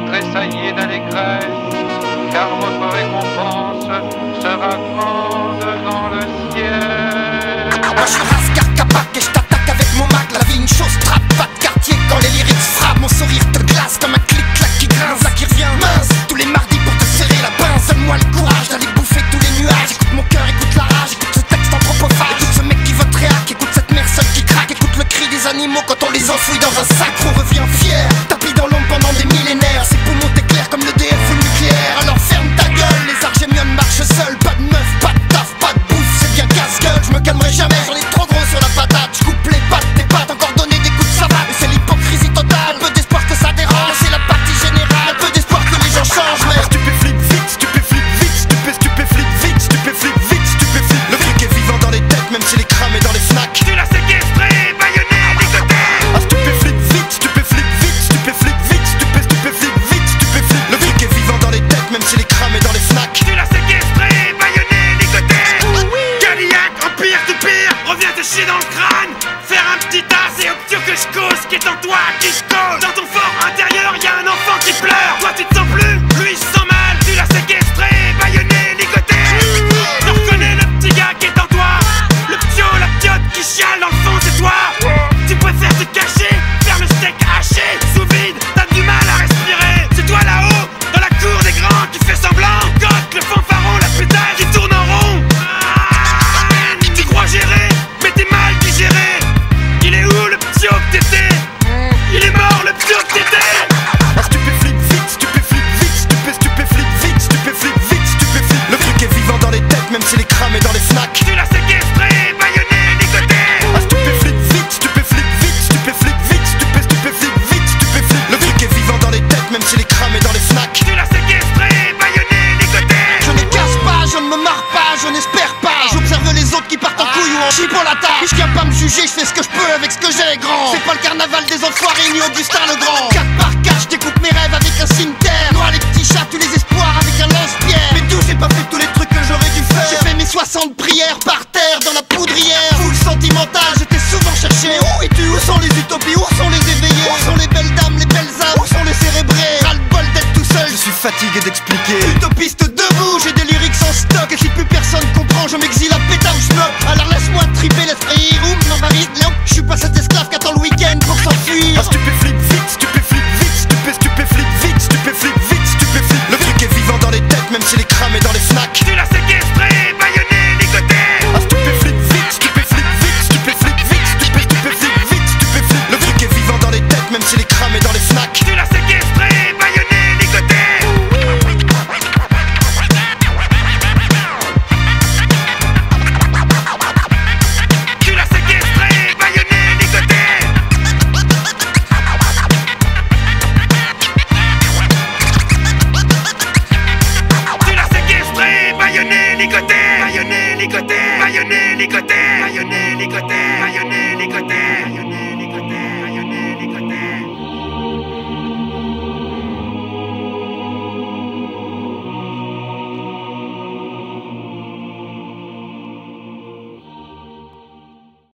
tressaillez d'allégresse, car votre récompense sera grande dans le ciel. Moi je suis Rascar Capac et je t'attaque avec mon mag. La vie une chose trappe, pas de quartier quand les lyrics frappent. Mon sourire te glace comme un clic-clac qui grince. Là qui revient mince, tous les mardis pour te serrer la pince. Donne-moi le courage d'aller bouffer tous les nuages. Écoute mon cœur, écoute la rage, écoute ce texte en propophage. Écoute ce mec qui vote réac, écoute cette mère seule qui craque. Écoute le cri des animaux quand on les enfouit dans un sac. On revient fier, tapis dans l'ombre pendant des millénaires. Ses poumons t'éclairent comme le DF ou le nucléaire. Alors ferme ta gueule, les argémions marchent seuls. Pas de meuf, pas de taf, pas de bouffe, c'est bien casse-gueule. Je me calmerai jamais, j'en ai trop gros sur la patate. Je coupe les pattes, tes pattes, encore donner des coups de savate. Mais c'est l'hypocrisie totale, peu d'espoir que ça dérange. C'est la partie générale, peu d'espoir que les gens changent. Mais Stupéflip vite, stupéflip vite, stupéflip vite, stupéflip vite, stupéflip. Le truc est vivant dans les têtes, même s'il est cramé dans les Fnac. Tu l'as séquestré, baïonné, ligoté. Ah stupéflip vite, stupéflip vite, stupéflip vite, stupéflip vite, stupéflip. Le truc est vivant dans les têtes, même s'il est cramé dans les Fnac. Tu l'as séquestré, baïonné, ligoté. Cadillac, empire de pire, reviens te chier dans le crâne. Faire un petit tas, c'est obtus que je cause, qui est en toi, qui je cause. Dans ton fort intérieur, y'a un enfant qui pleure. Toi tu te sens plus, lui il se sent mal. Tu l'as séquestré, baïonné, ligoté. Je reconnais le petit gars qui est en toi. Le ptio, la piote qui chiale dans le fond, c'est toi. Tu préfères te cacher, faire le steak haché. Sous vide, t'as du mal à respirer. C'est toi là-haut, dans la cour des grands, qui fait semblant. Gosse, le fanfaron, la pétale qui tourne en rond. Tu crois gérer, mais t'es mal digéré. Il est où le ptio que t'étais? Il est mort le ptio que t'étais. Ah stupéflip vite, stupéflip vite, stupéflip vite, stupéflip vite, stupéflip. Le truc est vivant dans les têtes, même s'il est cramé dans les Fnac. Tu l'as séquestré, baïonné, ligoté. Ah stupéflip vite, stupéflip vite, stupéflip vite, stupéflip vite, stupéflip. Le truc est vivant dans les têtes, même s'il est cramé dans les Fnac. Tu l'as séquestré, baïonné, ligoté. je ne casse pas, je ne me marre pas, je n'espère pas. J'observe les autres qui partent en couille ou en chie pour la tâche. Je viens pas me juger, je fais ce que je peux avec ce que j'ai, grand. C'est pas le carnaval des enfoirés ni Augustin le Grand. 4 par 4, je découpe mes rêves avec un cimetière. Noie les petits chats, tous les espoirs avec un lance-pierre. Mais d'où j'ai pas fait tous les trucs que j'aurais dû faire. J'ai fait mes 60 prières par terre dans la poudrière. Full sentimental, j'étais souvent cherché. Mais où es-tu? Où sont les utopies? Où sont les éveillés? Où sont les belles dames, les belles âmes? Où sont les cérébrés? Ras le bol d'être tout seul, Je suis fatigué d'expliquer. utopiste